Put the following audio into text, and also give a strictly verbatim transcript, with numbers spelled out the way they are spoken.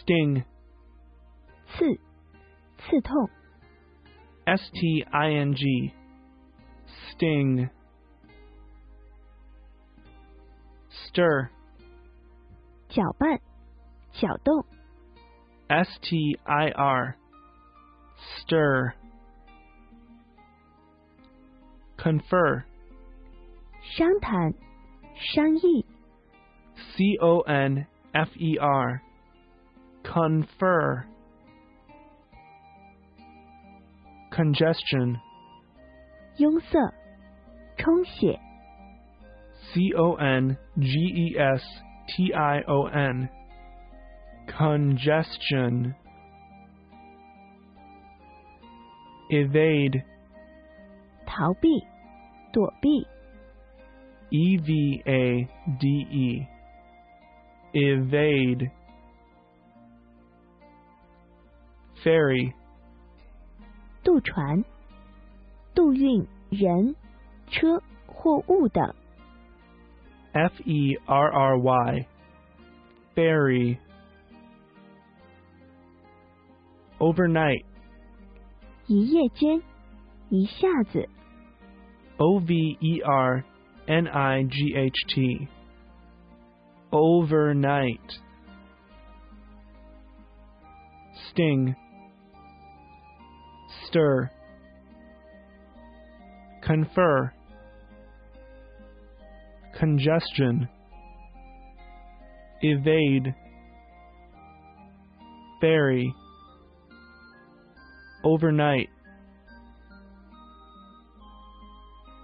Sting. 刺，刺痛。 S T I N G. Sting. Stir. 搅拌，搅动。 S T I R. Stir. Confer. 商谈，商议。 C O N F E R. Confer. Congestion. 壅塞，充血。 C O N G E S T I O N. Congestion. Evade. 逃避，躲避。 E V A D E. Evade. Ferry. 渡船，渡运人、车或物的。 F E R R Y. Ferry. Overnight. 一夜间，一下子。 O V E R N I G H T. Overnight. Sting. Stir. Confer. Congestion. Evade. Ferry. Overnight.